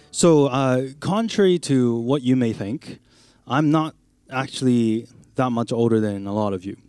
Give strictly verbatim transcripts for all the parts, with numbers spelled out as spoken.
So, uh, contrary to what you may think, I'm not actually that much older than a lot of you.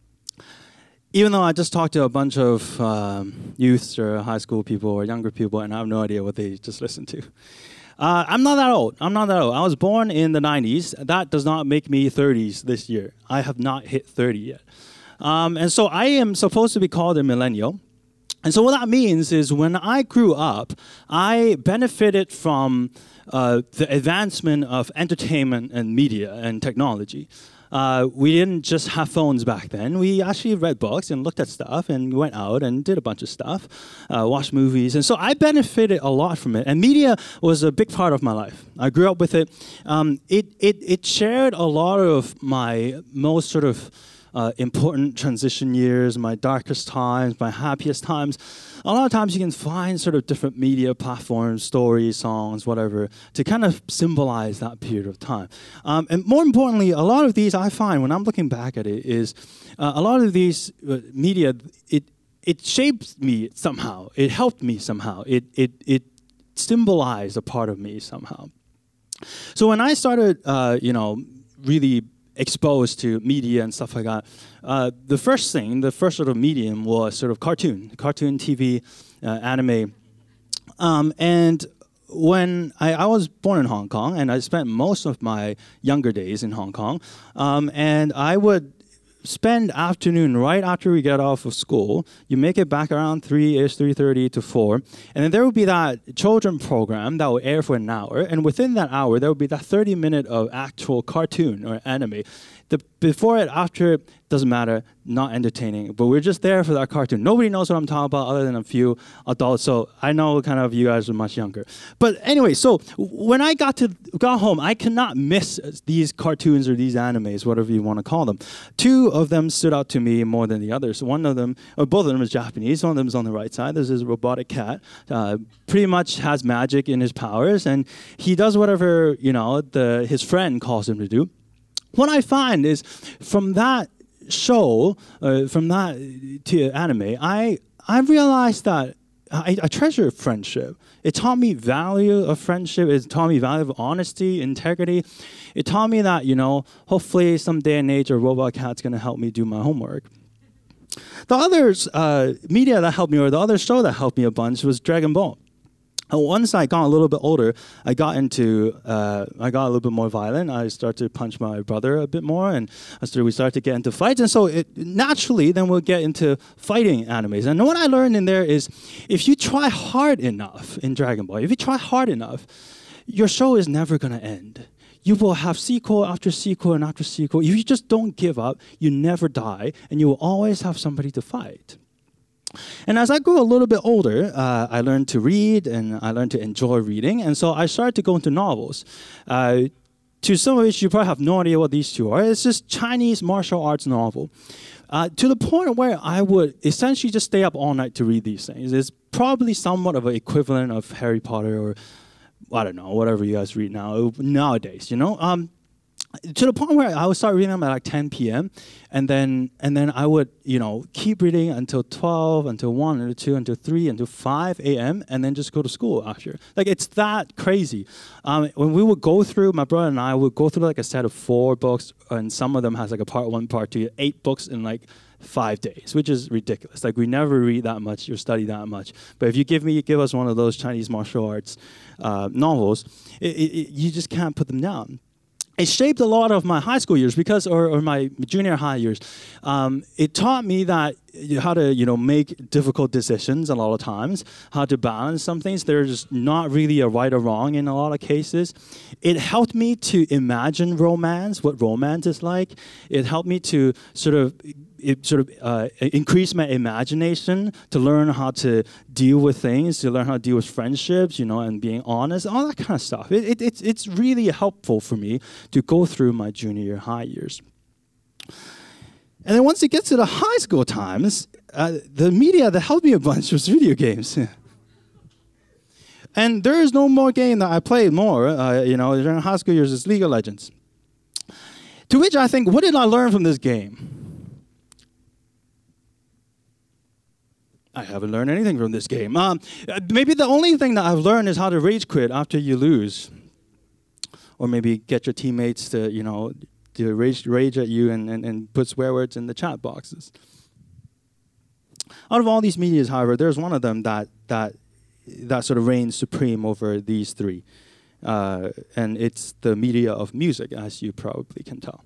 Even though I just talked to a bunch of um, youths or high school people or younger people, and I have no idea what they just listened to. Uh, I'm not that old. I'm not that old. I was born in the nineties. That does not make me thirties this year. I have not hit thirty yet. Um, and so I am supposed to be called a millennial. And so what that means is when I grew up, I benefited from uh, the advancement of entertainment and media and technology. Uh, we didn't just have phones back then. We actually read books and looked at stuff and went out and did a bunch of stuff, uh, watched movies. And so I benefited a lot from it. And media was a big part of my life. I grew up with it. Um, it, it, it shared a lot of my most sort of Uh, important transition years, my darkest times, my happiest times. A lot of times you can find sort of different media platforms, stories, songs, whatever, to kind of symbolize that period of time. Um, and more importantly, a lot of these I find when I'm looking back at it is uh, a lot of these uh, media, it it shaped me somehow. It helped me somehow. It it it symbolized a part of me somehow. So when I started, uh, you know, really exposed to media and stuff like that, uh, the first thing, the first sort of medium was sort of cartoon, cartoon T V, uh, anime. Um, and when I, I was born in Hong Kong, and I spent most of my younger days in Hong Kong, um, and I would spend afternoon right after we get off of school. You make it back around three-ish, three thirty to four, and then there would be that children program that would air for an hour, and within that hour, there would be that thirty minute of actual cartoon or anime. The before it, after it, doesn't matter, not entertaining, but we're just there for that cartoon. Nobody knows what I'm talking about other than a few adults, so I know kind of you guys are much younger. But anyway, so when I got to got home, I could not miss these cartoons or these animes, whatever you want to call them. Two of them stood out to me more than the others. One of them, or both of them is Japanese. One of them is on the right side. There's this robotic cat, uh, pretty much has magic in his powers, and he does whatever, you know, the his friend calls him to do. What I find is from that show, uh, from that to anime, I I realized that I, I treasure friendship. It taught me value of friendship. It taught me value of honesty, integrity. It taught me that, you know, hopefully some day and age a robot cat's going to help me do my homework. The other uh, media that helped me, or the other show that helped me a bunch, was Dragon Ball. And once I got a little bit older, I got into, uh, I got a little bit more violent. I started to punch my brother a bit more, and I started, we started to get into fights. And so it, naturally, then we'll get into fighting animes. And what I learned in there is, if you try hard enough in Dragon Ball, if you try hard enough, your show is never going to end. You will have sequel after sequel and after sequel. If you just don't give up, you never die, and you will always have somebody to fight. And as I grew a little bit older, uh, I learned to read, and I learned to enjoy reading. And so I started to go into novels. Uh, to some of which you probably have no idea what these two are. It's just Chinese martial arts novel. Uh, to the point where I would essentially just stay up all night to read these things. It's probably somewhat of an equivalent of Harry Potter, or I don't know, whatever you guys read now nowadays, you know? Um, to the point where I would start reading them at like ten p.m. and then and then I would, you know, keep reading until twelve, until one, until two, until three, until five a.m. and then just go to school after. Like, it's that crazy. Um, when we would go through, my brother and I would go through like a set of four books, and some of them has like a part one, part two, eight books in like five days, which is ridiculous. Like, we never read that much or study that much. But if you give me, give us one of those Chinese martial arts uh, novels, it, it, it, you just can't put them down. It shaped a lot of my high school years because, or, or my junior high years. Um, it taught me that how to, you know, make difficult decisions a lot of times, how to balance some things. There's not really a right or wrong in a lot of cases. It helped me to imagine romance, what romance is like. It helped me to sort of It sort of uh, increased my imagination, to learn how to deal with things, to learn how to deal with friendships, you know, and being honest, all that kind of stuff. It, it, it's it's really helpful for me to go through my junior high years. And then once it gets to the high school times, uh, the media that helped me a bunch was video games. And there is no more game that I played more, uh, you know, during high school years is League of Legends. To which I think, what did I learn from this game? I haven't learned anything from this game. Um, maybe the only thing that I've learned is how to rage quit after you lose. Or maybe get your teammates to, you know, to rage, rage at you and, and, and put swear words in the chat boxes. Out of all these medias, however, there's one of them that that that sort of reigns supreme over these three. Uh, and it's the media of music, as you probably can tell.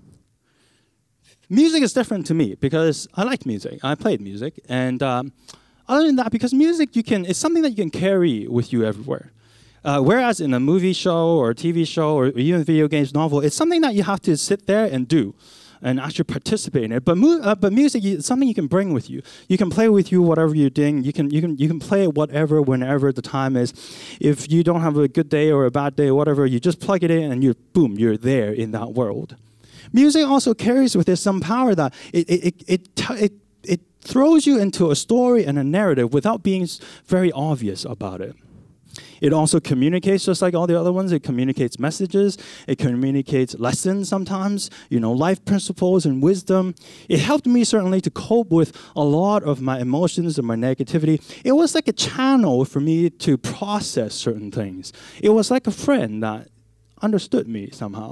Music is different to me because I like music. I played music. And um, other than that, because music, you can it's something that you can carry with you everywhere. Uh, whereas in a movie show or a T V show or even video games, novel, it's something that you have to sit there and do and actually participate in it. But, mu- uh, but music is something you can bring with you. You can play with you whatever you're doing. You can, you can, you can play it whatever, whenever the time is. If you don't have a good day or a bad day or whatever, you just plug it in and you boom, you're there in that world. Music also carries with it some power that it it it it, t- it, it throws you into a story and a narrative without being very obvious about it. It also communicates just like all the other ones. It communicates messages. It communicates lessons sometimes, you know, life principles and wisdom. It helped me certainly to cope with a lot of my emotions and my negativity. It was like a channel for me to process certain things. It was like a friend that understood me somehow.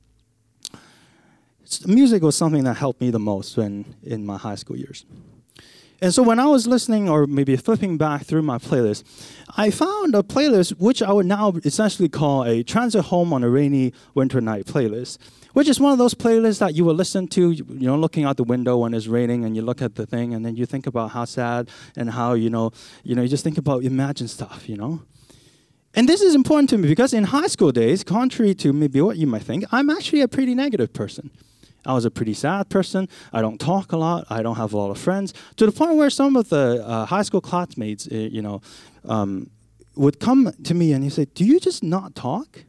Music was something that helped me the most when in my high school years. And so when I was listening or maybe flipping back through my playlist, I found a playlist which I would now essentially call a transit home on a rainy winter night playlist, which is one of those playlists that you will listen to, you know, looking out the window when it's raining and you look at the thing and then you think about how sad and how, you know, you know, you just think about imagine stuff, you know. And this is important to me because in high school days, contrary to maybe what you might think, I'm actually a pretty negative person. I was a pretty sad person. I don't talk a lot. I don't have a lot of friends. To the point where some of the uh, high school classmates, uh, you know, um, would come to me and you say, "Do you just not talk?"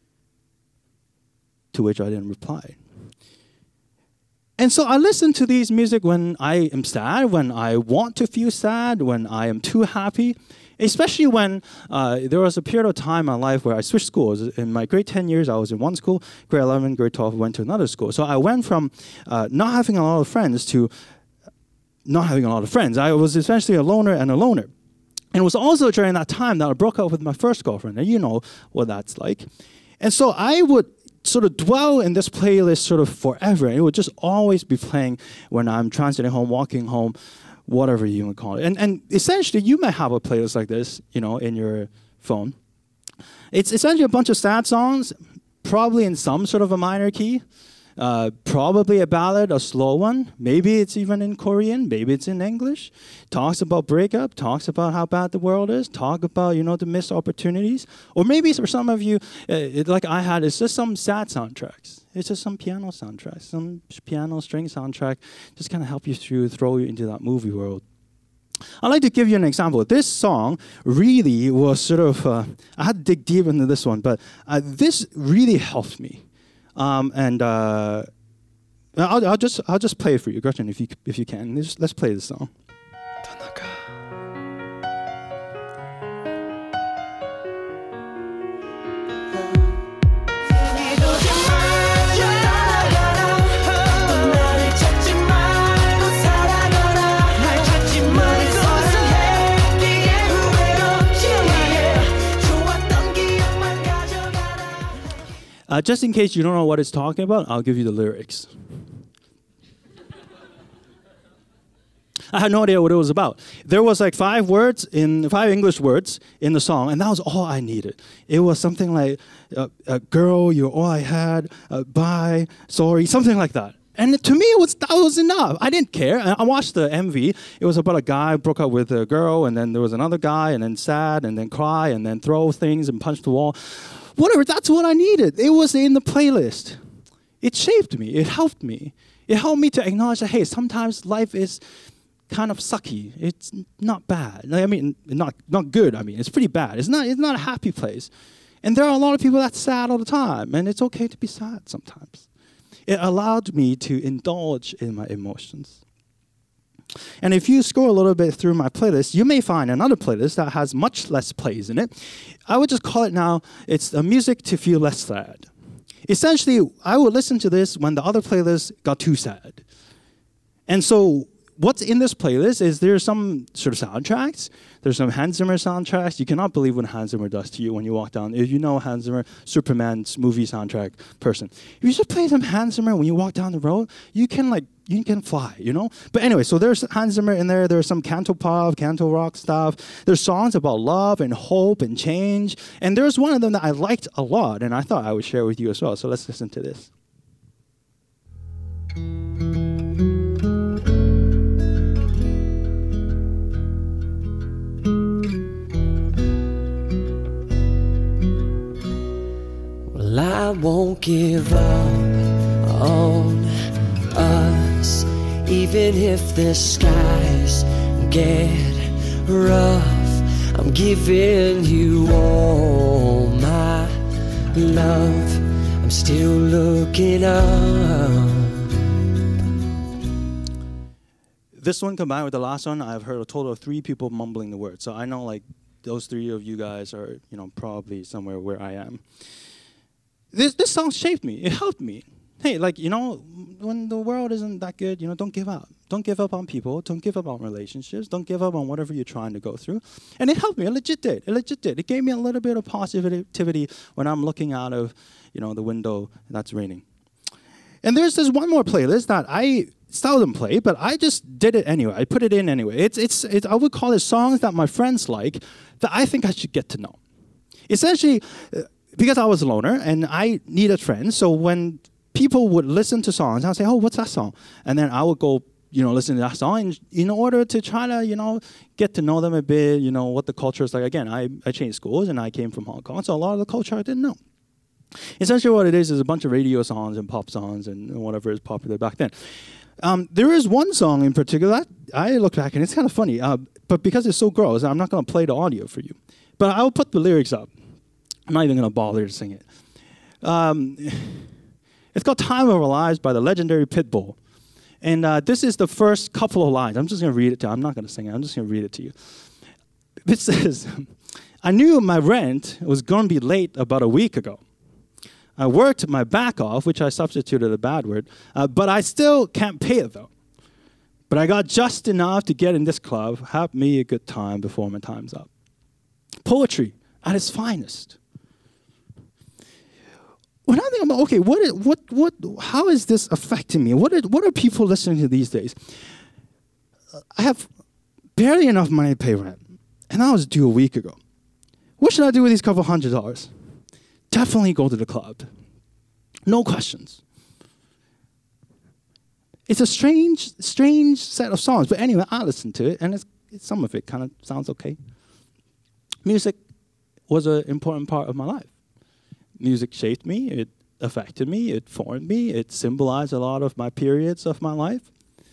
To which I didn't reply. And so I listen to these music when I am sad, when I want to feel sad, when I am too happy. Especially when uh, there was a period of time in my life where I switched schools. In my grade ten years, I was in one school. Grade eleven, grade twelve, I went to another school. So I went from uh, not having a lot of friends to not having a lot of friends. I was essentially a loner and a loner. And it was also during that time that I broke up with my first girlfriend. And you know what that's like. And so I would sort of dwell in this playlist sort of forever. And it would just always be playing when I'm transiting home, walking home, whatever you want to call it. And and essentially, you might have a playlist like this, you know, in your phone. It's essentially a bunch of sad songs, probably in some sort of a minor key, uh, probably a ballad, a slow one. Maybe it's even in Korean. Maybe it's in English. Talks about breakup, talks about how bad the world is, talk about, you know, the missed opportunities. Or maybe for some of you, uh, it, like I had, it's just some sad soundtracks. It's just some piano soundtrack, some piano string soundtrack, just kind of help you through, throw you into that movie world. I'd like to give you an example. This song really was sort of, uh, I had to dig deep into this one, but uh, this really helped me. Um, and uh, I'll, I'll just I'll just play it for you, Gretchen, if you if you can. Let's, let's play this song. Uh, just in case you don't know what it's talking about, I'll give you the lyrics. I had no idea what it was about. There was like five words, in five English words in the song, and that was all I needed. It was something like, uh, uh, girl, you're all I had, uh, bye, sorry, something like that. And to me, it was, that was enough. I didn't care. I watched the M V. It was about a guy broke up with a girl, and then there was another guy, and then sad, and then cry, and then throw things and punch the wall. Whatever, that's what I needed. It was in the playlist. It shaped me. It helped me. It helped me to acknowledge that, hey, sometimes life is kind of sucky. It's not bad. I mean, not not good. I mean, it's pretty bad. It's not, it's not a happy place. And there are a lot of people that's sad all the time, and it's okay to be sad sometimes. It allowed me to indulge in my emotions. And if you scroll a little bit through my playlist, you may find another playlist that has much less plays in it. I would just call it now, it's a music to feel less sad. Essentially, I would listen to this when the other playlist got too sad. And so what's in this playlist is there's some sort of soundtracks. There's some Hans Zimmer soundtracks. You cannot believe what Hans Zimmer does to you when you walk down. If you know Hans Zimmer, Superman's movie soundtrack person, if you just play some Hans Zimmer when you walk down the road, you can like you can fly, you know. But anyway, so there's Hans Zimmer in there. There's some canto pop, canto rock stuff. There's songs about love and hope and change. And there's one of them that I liked a lot, and I thought I would share with you as well. So let's listen to this. Well, I won't give up on us, even if the skies get rough. I'm giving you all my love. I'm still looking up. This one combined with the last one, I've heard a total of three people mumbling the words. So I know like those three of you guys are, you know, probably somewhere where I am. This this song shaped me. It helped me. Hey, like, you know, when the world isn't that good, you know, don't give up. Don't give up on people. Don't give up on relationships. Don't give up on whatever you're trying to go through. And it helped me. It legit did. It legit did. It gave me a little bit of positivity when I'm looking out of, you know, the window that's raining. And there's this one more playlist that I seldom play, but I just did it anyway. I put it in anyway. It's it's it's I would call it songs that my friends like that I think I should get to know. Essentially, uh, because I was a loner and I needed friends, so when people would listen to songs, I'd say, "Oh, what's that song?" And then I would go, you know, listen to that song in, in order to try to, you know, get to know them a bit, you know, what the culture is like. Again, I, I changed schools and I came from Hong Kong, so a lot of the culture I didn't know. Essentially what it is is a bunch of radio songs and pop songs and whatever is popular back then. Um, there is one song in particular that I look back and it's kind of funny, uh, but because it's so gross, I'm not going to play the audio for you. But I'll put the lyrics up. I'm not even going to bother to sing it. Um, it's called Time of Our Lives by the legendary Pitbull. And uh, this is the first couple of lines. I'm just going to read it to you. I'm not going to sing it. I'm just going to read it to you. It says, I knew my rent was going to be late about a week ago. I worked my back off, which I substituted a bad word, uh, but I still can't pay it, though. But I got just enough to get in this club, have me a good time before my time's up. Poetry at its finest. When I think about, okay, what, is, what, what, how is this affecting me? What are, what are people listening to these days? I have barely enough money to pay rent, and I was due a week ago. What should I do with these couple hundred dollars? Definitely go to the club. No questions. It's a strange, strange set of songs, but anyway, I listened to it, and it's, it's, some of it kind of sounds okay. Music was an important part of my life. Music shaped me, it affected me, it formed me, it symbolized a lot of my periods of my life.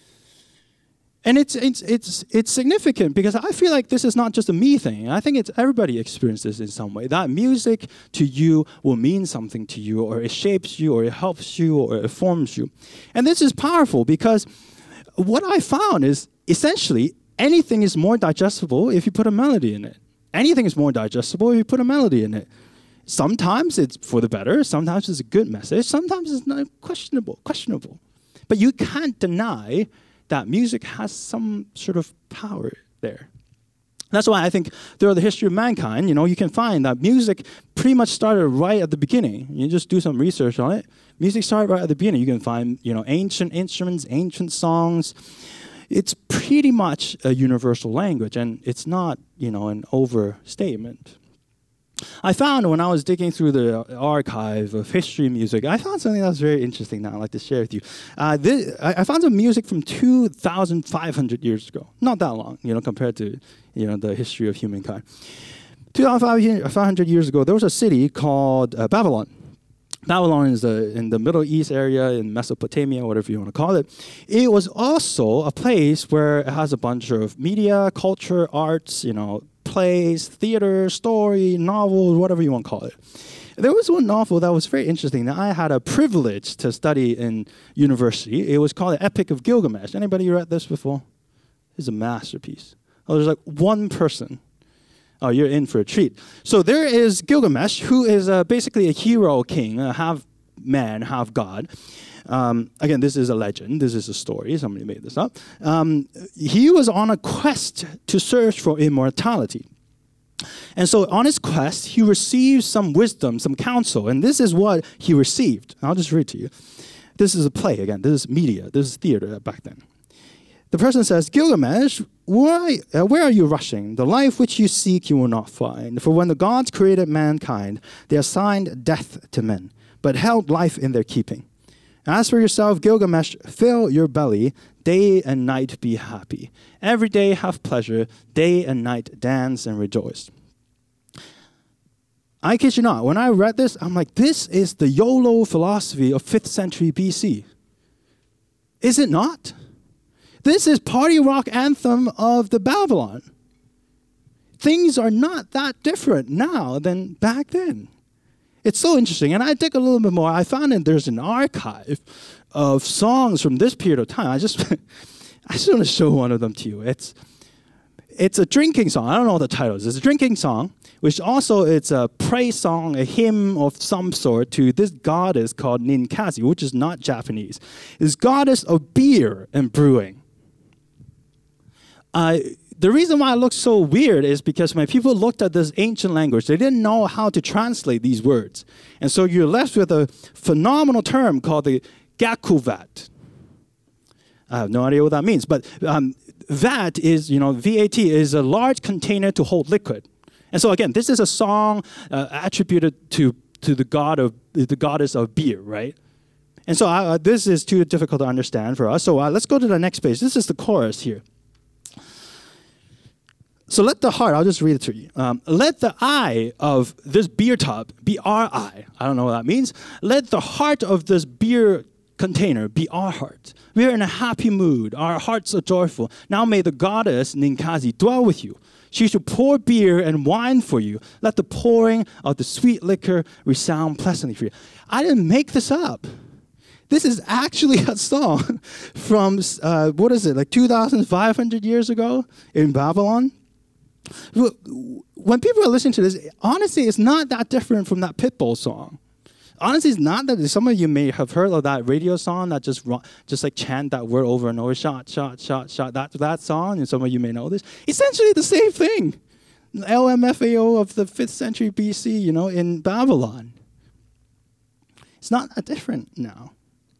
And it's it's it's it's significant because I feel like this is not just a me thing. I think it's everybody experiences this in some way. That music to you will mean something to you, or it shapes you, or it helps you, or it forms you. And this is powerful because what I found is essentially anything is more digestible if you put a melody in it. Anything is more digestible if you put a melody in it. Sometimes it's for the better, sometimes it's a good message, sometimes it's not questionable, questionable. But you can't deny that music has some sort of power there. That's why I think throughout the history of mankind, you know, you can find that music pretty much started right at the beginning. You just do some research on it. Music started right at the beginning. You can find, you know, ancient instruments, ancient songs. It's pretty much a universal language, and it's not, you know, an overstatement. I found when I was digging through the archive of history music, I found something that was very interesting that I'd like to share with you. Uh, this, I, I found some music from two thousand five hundred years ago. Not that long, you know, compared to, you know, the history of humankind. two thousand five hundred years ago, there was a city called uh, Babylon. Babylon is the, in the Middle East area, in Mesopotamia, whatever you want to call it. It was also a place where it has a bunch of media, culture, arts, you know, plays, theater, story, novels, whatever you want to call it. There was one novel that was very interesting that I had a privilege to study in university. It was called The Epic of Gilgamesh. Anybody read this before? It's a masterpiece. Oh, there's like one person. Oh, you're in for a treat. So there is Gilgamesh, who is uh, basically a hero king, a half man, half god. Um, again, this is a legend. This is a story. Somebody made this up. Um, he was on a quest to search for immortality. And so on his quest, he received some wisdom, some counsel. And this is what he received. I'll just read to you. This is a play, again. This is media. This is theater back then. The person says, Gilgamesh, why, uh, where are you rushing? The life which you seek you will not find. For when the gods created mankind, they assigned death to men, but held life in their keeping. As for yourself, Gilgamesh, fill your belly, day and night be happy. Every day have pleasure, day and night dance and rejoice. I kid you not, when I read this, I'm like, this is the YOLO philosophy of fifth century B C. Is it not? This is party rock anthem of the Babylon. Things are not that different now than back then. It's so interesting. And I dig a little bit more. I found that there's an archive of songs from this period of time. I just I just want to show one of them to you. It's it's a drinking song. I don't know what the title is. It's a drinking song, which also it's a praise song, a hymn of some sort to this goddess called Ninkasi, which is not Japanese. It's goddess of beer and brewing. Uh, the reason why it looks so weird is because when people looked at this ancient language, they didn't know how to translate these words. And so you're left with a phenomenal term called the gakuvat. I have no idea what that means, but um, vat is, you know, V A T is a large container to hold liquid. And so again, this is a song uh, attributed to, to the god of the goddess of beer, right? And so uh, this is too difficult to understand for us. So uh, let's go to the next page. This is the chorus here. So let the heart, I'll just read it to you. Um, let the eye of this beer tub be our eye. I don't know what that means. Let the heart of this beer container be our heart. We are in a happy mood. Our hearts are joyful. Now may the goddess Ninkasi dwell with you. She should pour beer and wine for you. Let the pouring of the sweet liquor resound pleasantly for you. I didn't make this up. This is actually a song from, uh, what is it, like two thousand five hundred years ago in Babylon. When people are listening to this, honestly, it's not that different from that Pitbull song. Honestly, it's not that. Some of you may have heard of that radio song that just just like chant that word over and over, shot, shot, shot, shot. That that song, and some of you may know this. Essentially, the same thing. L M F A O of the fifth century B C, you know, in Babylon. It's not that different now.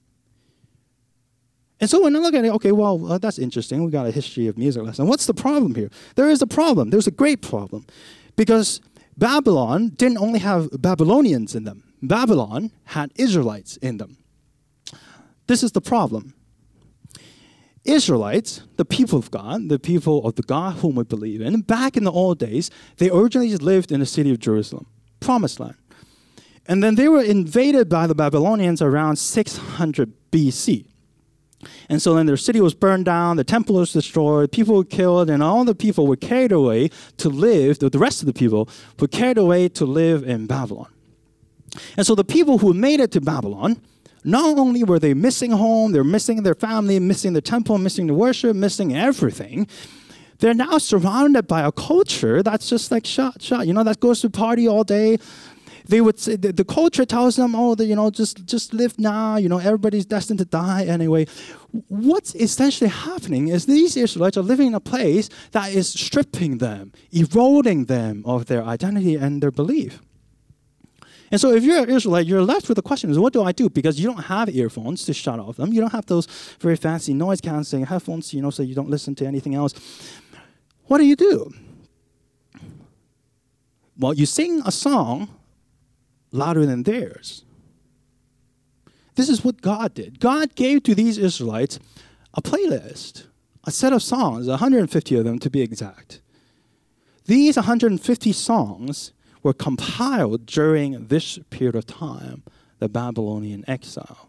And so when I look at it, okay, well, uh, that's interesting. We got a history of music lesson. What's the problem here? There is a problem. There's a great problem. Because Babylon didn't only have Babylonians in them. Babylon had Israelites in them. This is the problem. Israelites, the people of God, the people of the God whom we believe in, back in the old days, they originally lived in the city of Jerusalem, promised land. And then they were invaded by the Babylonians around six hundred B C. And so then their city was burned down, the temple was destroyed, people were killed, and all the people were carried away to live, the rest of the people were carried away to live in Babylon. And so the people who made it to Babylon, not only were they missing home, they're missing their family, missing the temple, missing the worship, missing everything, they're now surrounded by a culture that's just like shot, shot, you know, that goes to party all day. They would say, the, the culture tells them, oh, the, you know, just, just live now. You know, everybody's destined to die anyway. What's essentially happening is these Israelites are living in a place that is stripping them, eroding them of their identity and their belief. And so if you're an Israelite, you're left with the question is, what do I do? Because you don't have earphones to shut off them. You don't have those very fancy noise-canceling headphones, you know, so you don't listen to anything else. What do you do? Well, you sing a song louder than theirs. This is what God did. God gave to these Israelites a playlist, a set of songs, one hundred fifty of them to be exact. These one hundred fifty songs were compiled during this period of time, the Babylonian exile.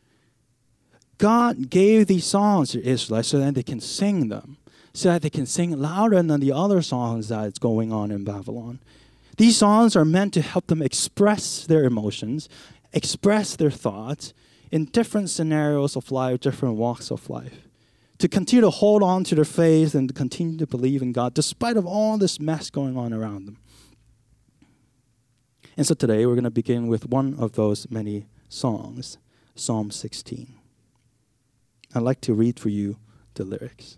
God gave these songs to Israelites so that they can sing them, so that they can sing louder than the other songs that's going on in Babylon. These songs are meant to help them express their emotions, express their thoughts in different scenarios of life, different walks of life, to continue to hold on to their faith and to continue to believe in God despite of all this mess going on around them. And so today we're going to begin with one of those many songs, Psalm sixteen. I'd like to read for you the lyrics.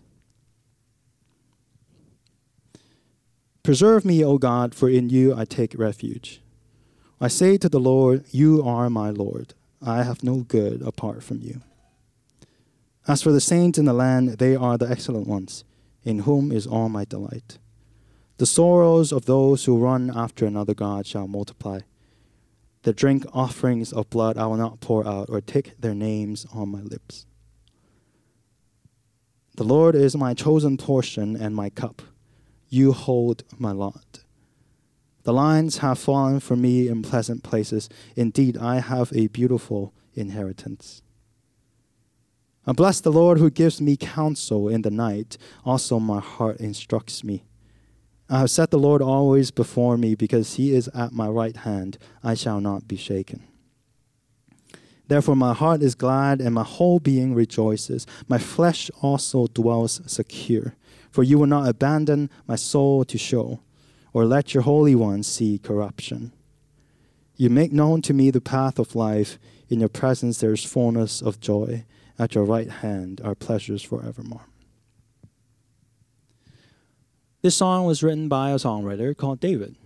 Preserve me, O God, for in you I take refuge. I say to the Lord, you are my Lord. I have no good apart from you. As for the saints in the land, they are the excellent ones, in whom is all my delight. The sorrows of those who run after another God shall multiply. The drink offerings of blood I will not pour out, or take their names on my lips. The Lord is my chosen portion and my cup. You hold my lot. The lines have fallen for me in pleasant places. Indeed, I have a beautiful inheritance. I bless the Lord who gives me counsel in the night. Also my heart instructs me. I have set the Lord always before me, because he is at my right hand. I shall not be shaken. Therefore my heart is glad, and my whole being rejoices. My flesh also dwells secure. For you will not abandon my soul to Sheol, or let your Holy One see corruption. You make known to me the path of life. In your presence there is fullness of joy. At your right hand are pleasures forevermore. This song was written by a songwriter called David.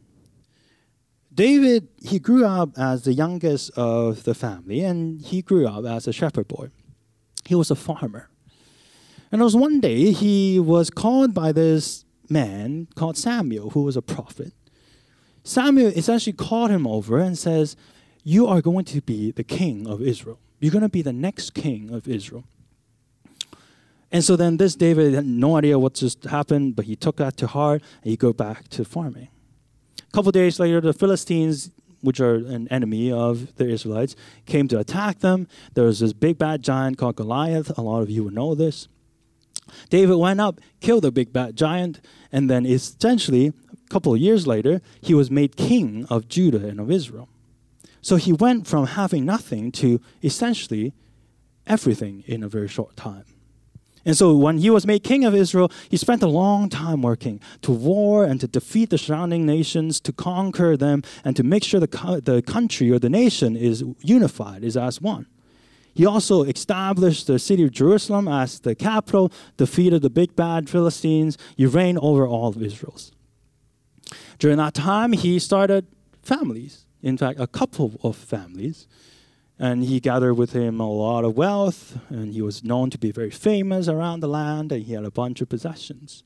David, he grew up as the youngest of the family, and he grew up as a shepherd boy. He was a farmer. And there was one day he was called by this man called Samuel, who was a prophet. Samuel essentially called him over and says, you are going to be the king of Israel. You're going to be the next king of Israel. And so then this David had no idea what just happened, but he took that to heart, and he go back to farming. A couple of days later, the Philistines, which are an enemy of the Israelites, came to attack them. There was this big bad giant called Goliath. A lot of you would know this. David went up, killed the big bad giant, and then essentially, a couple of years later, he was made king of Judah and of Israel. So he went from having nothing to essentially everything in a very short time. And so when he was made king of Israel, he spent a long time working to war and to defeat the surrounding nations, to conquer them, and to make sure the, co- the country or the nation is unified, is as one. He also established the city of Jerusalem as the capital, defeated the big bad Philistines. He reigned over all of Israel. During that time, he started families. In fact, a couple of families. And he gathered with him a lot of wealth, and he was known to be very famous around the land, and he had a bunch of possessions.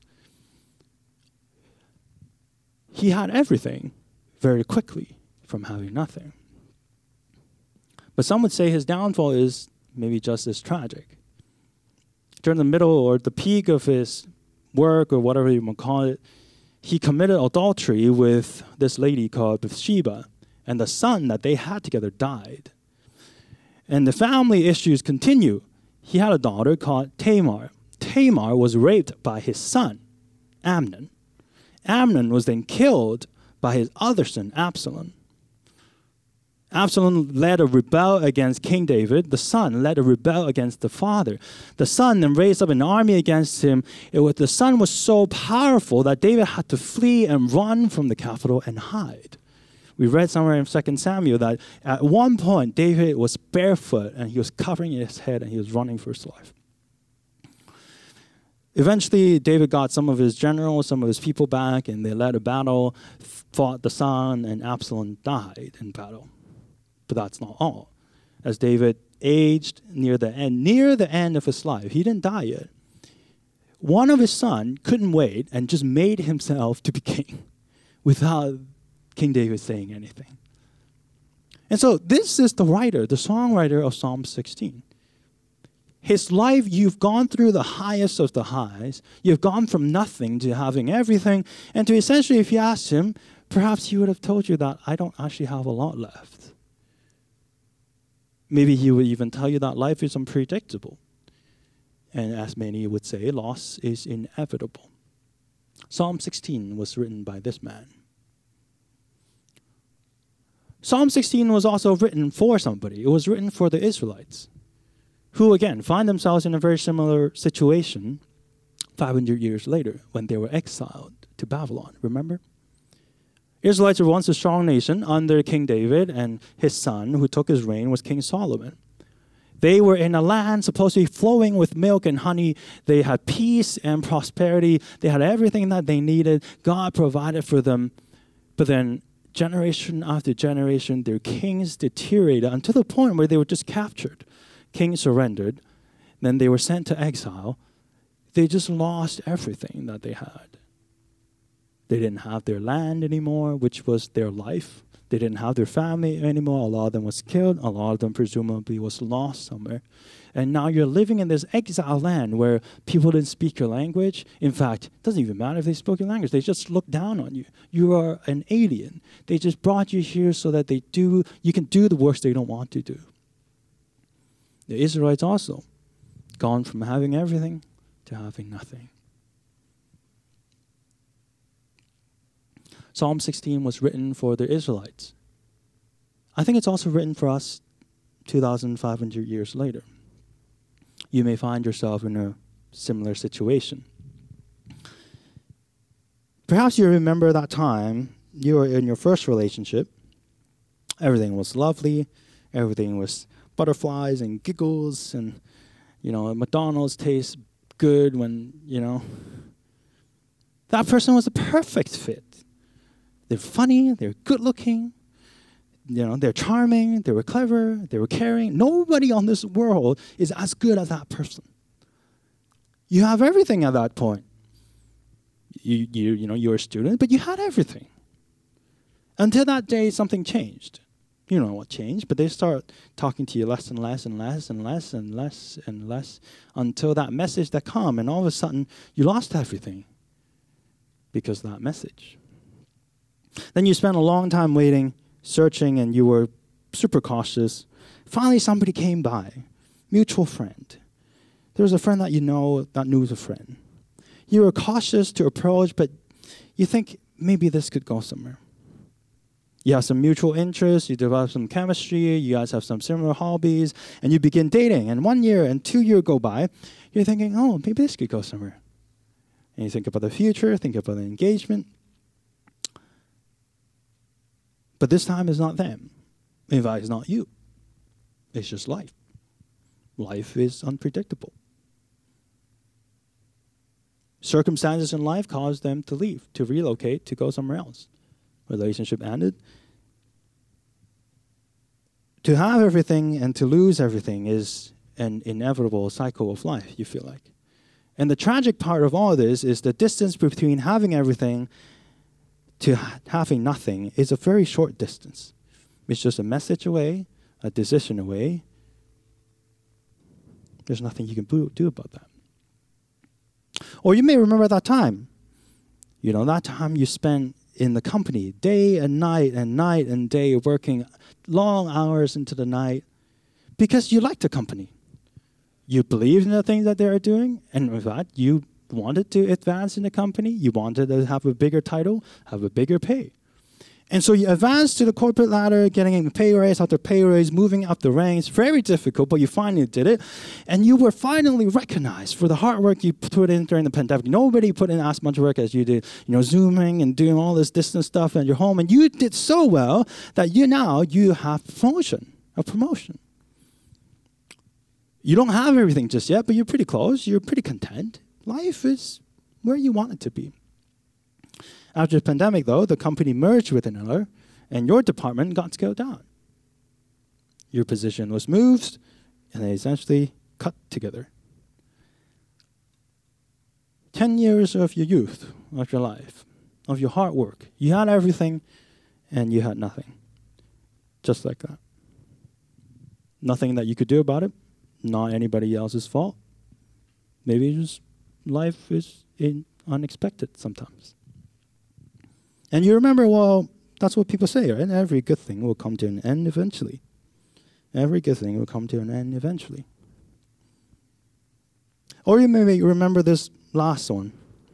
He had everything very quickly from having nothing. But some would say his downfall is maybe just as tragic. During the middle or the peak of his work, or whatever you want to call it, he committed adultery with this lady called Bathsheba, and the son that they had together died. And the family issues continue. He had a daughter called Tamar. Tamar was raped by his son, Amnon. Amnon was then killed by his other son, Absalom. Absalom led a rebel against King David. The son led a rebel against the father. The son then raised up an army against him. It was, the son was so powerful that David had to flee and run from the capital and hide. We read somewhere in Second Samuel that at one point, David was barefoot and he was covering his head and he was running for his life. Eventually, David got some of his generals, some of his people back, and they led a battle, fought the son, and Absalom died in battle. But that's not all. As David aged near the end, near the end of his life, he didn't die yet. One of his sons couldn't wait and just made himself to be king without King David saying anything. And so this is the writer, the songwriter of Psalm sixteen. His life, you've gone through the highest of the highs. You've gone from nothing to having everything. And to essentially, if you asked him, perhaps he would have told you that I don't actually have a lot left. Maybe he would even tell you that life is unpredictable. And as many would say, loss is inevitable. Psalm sixteen was written by this man. Psalm sixteen was also written for somebody. It was written for the Israelites, who again find themselves in a very similar situation five hundred years later when they were exiled to Babylon. Remember? Israelites were once a strong nation under King David, and his son who took his reign was King Solomon. They were in a land supposed to be flowing with milk and honey. They had peace and prosperity. They had everything that they needed. God provided for them. But then generation after generation, their kings deteriorated until the point where they were just captured. Kings surrendered. Then they were sent to exile. They just lost everything that they had. They didn't have their land anymore, which was their life. They didn't have their family anymore. A lot of them was killed. A lot of them presumably was lost somewhere. And now you're living in this exile land where people didn't speak your language. In fact, it doesn't even matter if they spoke your language. They just look down on you. You are an alien. They just brought you here so that they do you can do the works they don't want to do. The Israelites also gone from having everything to having nothing. Psalm sixteen was written for the Israelites. I think it's also written for us two thousand five hundred years later. You may find yourself in a similar situation. Perhaps you remember that time you were in your first relationship. Everything was lovely. Everything was butterflies and giggles, and, you know, McDonald's tastes good when, you know. That person was a perfect fit. They're funny, they're good looking, you know, they're charming, they were clever, they were caring. Nobody on this world is as good as that person. You have everything at that point. You, you, you know, you're a student, but you had everything. Until that day, something changed. You don't know what changed, but they start talking to you less and less and less and less and less and less until that message that come, and all of a sudden, you lost everything because of that message. Then you spent a long time waiting, searching, and you were super cautious. Finally, somebody came by, mutual friend. There was a friend that you know that knew a friend. You were cautious to approach, but you think maybe this could go somewhere. You have some mutual interests, you develop some chemistry, you guys have some similar hobbies, and you begin dating. And one year and two years go by, you're thinking, oh, maybe this could go somewhere. And you think about the future, think about the engagement. But this time it's not them. In fact, it's not you. It's just life. Life is unpredictable. Circumstances in life caused them to leave, to relocate, to go somewhere else. Relationship ended. To have everything and to lose everything is an inevitable cycle of life, you feel like. And the tragic part of all this is the distance between having everything to having nothing is a very short distance. It's just a message away, a decision away. There's nothing you can do about that. Or you may remember that time. You know, that time you spent in the company, day and night and night and day, working long hours into the night because you liked the company. You believed in the things that they are doing, and in fact, you wanted to advance in the company, you wanted to have a bigger title, have a bigger pay. And so you advanced to the corporate ladder, getting a pay raise after pay raise, moving up the ranks. Very difficult, but you finally did it. And you were finally recognized for the hard work you put in during the pandemic. Nobody put in as much work as you did, you know, Zooming and doing all this distance stuff at your home. And you did so well that you now you have promotion, a promotion. You don't have everything just yet, but you're pretty close. You're pretty content. Life is where you want it to be. After the pandemic, though, the company merged with another, and your department got scaled down. Your position was moved, and they essentially cut together. Ten years of your youth, of your life, of your hard work. You had everything, and you had nothing. Just like that. Nothing that you could do about it. Not anybody else's fault. Maybe just life is in unexpected sometimes. And you remember, well, that's what people say, right? Every good thing will come to an end eventually. Every good thing will come to an end eventually. Or you may remember this last one.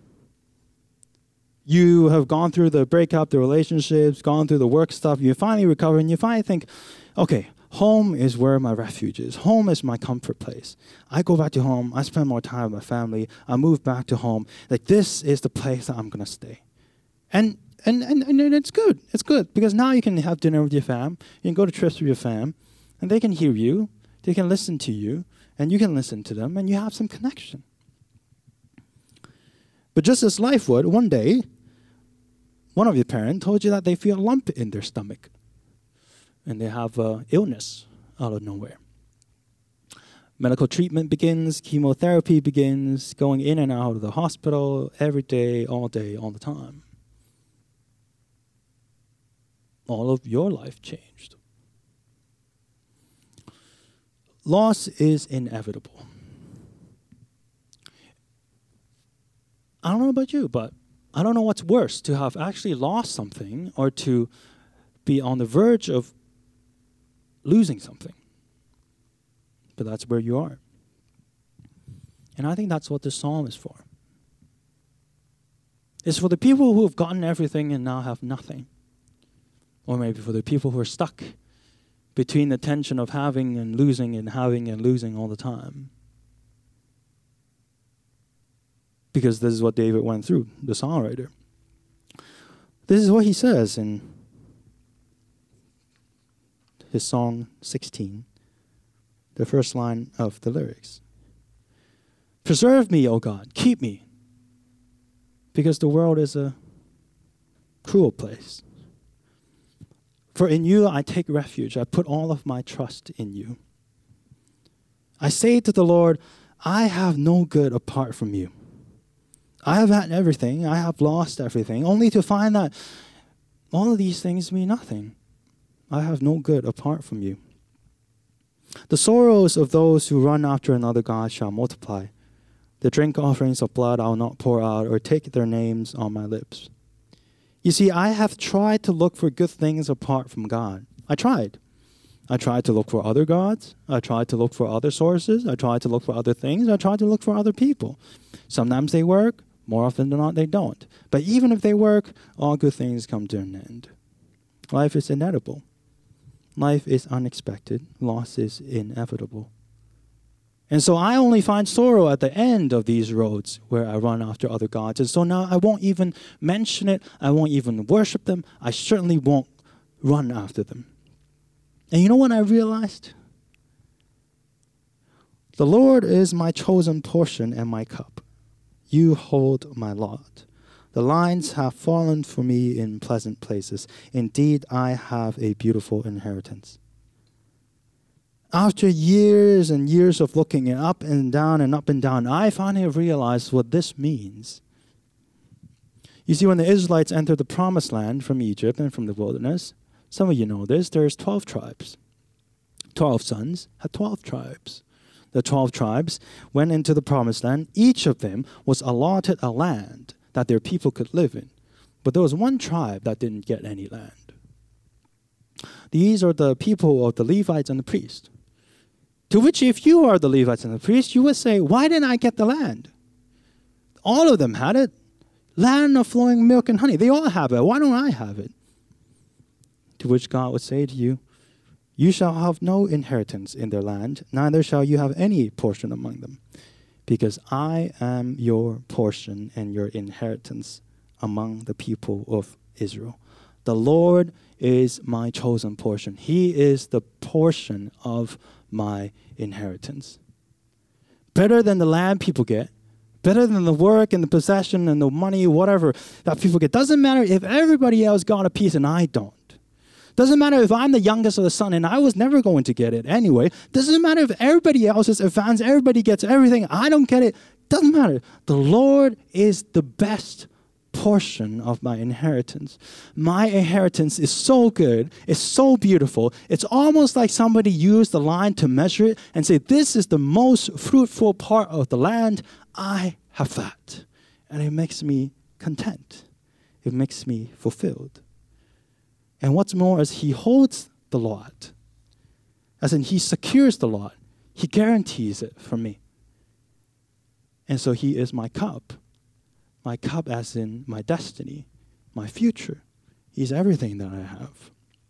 You have gone through the breakup, the relationships, gone through the work stuff, you finally recover, and you finally think, okay, home is where my refuge is. Home is my comfort place. I go back to home. I spend more time with my family. I move back to home. Like, this is the place that I'm going to stay. And and, and and it's good. It's good because now you can have dinner with your fam. You can go to trips with your fam. And they can hear you. They can listen to you, and you can listen to them, and you have some connection. But just as life would, one day, one of your parents told you that they feel a lump in their stomach, and they have uh, illness out of nowhere. Medical treatment begins, chemotherapy begins, going in and out of the hospital every day, all day, all the time. All of your life changed. Loss is inevitable. I don't know about you, but I don't know what's worse, to have actually lost something or to be on the verge of losing something. But that's where you are. And I think that's what this psalm is for. It's for the people who have gotten everything and now have nothing. Or maybe for the people who are stuck between the tension of having and losing and having and losing all the time. Because this is what David went through, the songwriter. This is what he says in his song sixteen. The first line of the lyrics. Preserve me, O God, keep me, because the world is a cruel place. For in you I take refuge. I put all of my trust in you. I say to the Lord, I have no good apart from you. I have had everything. I have lost everything, only to find that all of these things mean nothing. I have no good apart from you. The sorrows of those who run after another god shall multiply. The drink offerings of blood I will not pour out, or take their names on my lips. You see, I have tried to look for good things apart from God. I tried. I tried to look for other gods. I tried to look for other sources. I tried to look for other things. I tried to look for other people. Sometimes they work. More often than not, they don't. But even if they work, all good things come to an end. Life is inedible. Life is unexpected. Loss is inevitable. And so I only find sorrow at the end of these roads where I run after other gods. And so now I won't even mention it. I won't even worship them. I certainly won't run after them. And you know what I realized? The Lord is my chosen portion and my cup. You hold my lot. The lines have fallen for me in pleasant places. Indeed, I have a beautiful inheritance. After years and years of looking up and down and up and down, I finally realized what this means. You see, when the Israelites entered the promised land from Egypt and from the wilderness, some of you know this, there's twelve tribes. Twelve sons had twelve tribes. The twelve tribes went into the promised land. Each of them was allotted a land that their people could live in. But there was one tribe that didn't get any land. These are the people of the Levites and the priests. To which, if you are the Levites and the priests, you would say, why didn't I get the land? All of them had it. Land of flowing milk and honey. They all have it. Why don't I have it? To which God would say to you, you shall have no inheritance in their land, neither shall you have any portion among them, because I am your portion and your inheritance among the people of Israel. The Lord is my chosen portion. He is the portion of my inheritance. Better than the land people get, better than the work and the possession and the money, whatever that people get. Doesn't matter if everybody else got a piece and I don't. Doesn't matter if I'm the youngest of the son and I was never going to get it anyway. Doesn't matter if everybody else is advanced, everybody gets everything, I don't get it. Doesn't matter. The Lord is the best portion of my inheritance. My inheritance is so good. It's so beautiful. It's almost like somebody used the line to measure it and say, this is the most fruitful part of the land. I have that. And it makes me content. It makes me fulfilled. And what's more is he holds the lot. As in he secures the lot. He guarantees it for me. And so he is my cup. My cup as in my destiny, my future. He's everything that I have.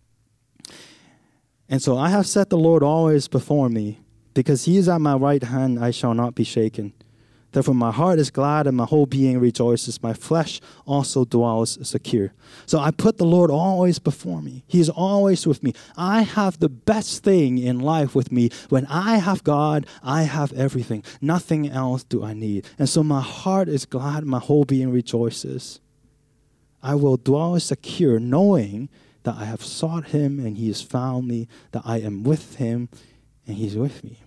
And so I have set the Lord always before me, because he is at my right hand, I shall not be shaken. Therefore my heart is glad and my whole being rejoices. My flesh also dwells secure. So I put the Lord always before me. He is always with me. I have the best thing in life with me. When I have God, I have everything. Nothing else do I need. And so my heart is glad, my whole being rejoices. I will dwell secure, knowing that I have sought him and he has found me, that I am with him and he's with me.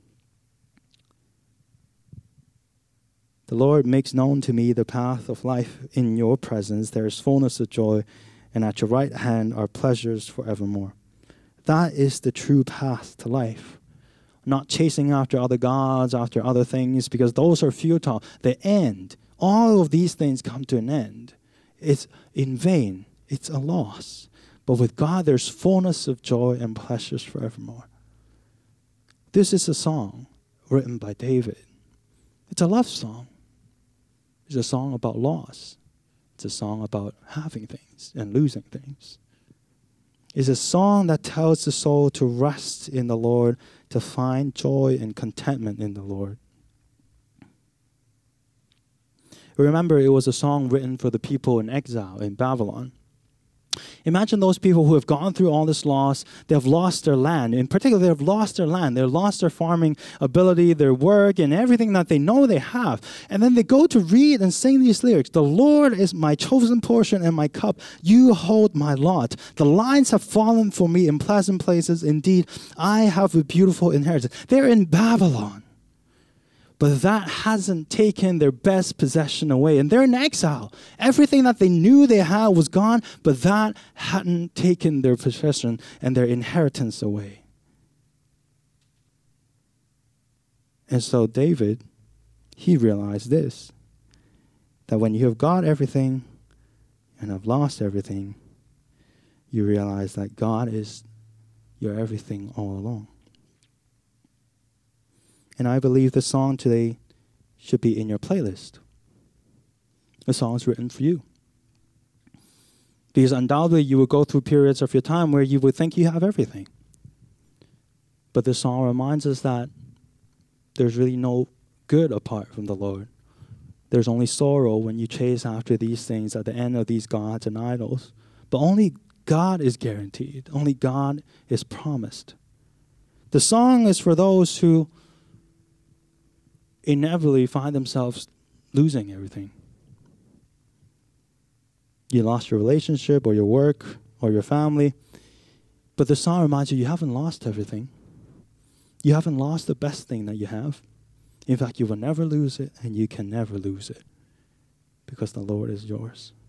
The Lord makes known to me the path of life. In your presence there is fullness of joy, and at your right hand are pleasures forevermore. That is the true path to life. Not chasing after other gods, after other things, because those are futile. They end. All of these things come to an end. It's in vain. It's a loss. But with God there's fullness of joy and pleasures forevermore. This is a song written by David. It's a love song. It's a song about loss. It's a song about having things and losing things. It's a song that tells the soul to rest in the Lord, to find joy and contentment in the Lord. Remember, it was a song written for the people in exile in Babylon. Imagine those people who have gone through all this loss. They have lost their land. In particular, they have lost their land. They've lost their farming ability, their work, and everything that they know they have. And then they go to read and sing these lyrics. The Lord is my chosen portion and my cup. You hold my lot. The lines have fallen for me in pleasant places. Indeed, I have a beautiful inheritance. They're in Babylon. But that hasn't taken their best possession away. And they're in exile. Everything that they knew they had was gone, but that hadn't taken their possession and their inheritance away. And so David, he realized this, that when you have got everything and have lost everything, you realize that God is your everything all along. And I believe the song today should be in your playlist. The song is written for you. Because undoubtedly you will go through periods of your time where you would think you have everything. But the song reminds us that there's really no good apart from the Lord. There's only sorrow when you chase after these things at the end of these gods and idols. But only God is guaranteed. Only God is promised. The song is for those who inevitably find themselves losing everything. You lost your relationship or your work or your family, but the song reminds you you haven't lost everything. You haven't lost the best thing that you have. In fact, you will never lose it, and you can never lose it because the Lord is yours.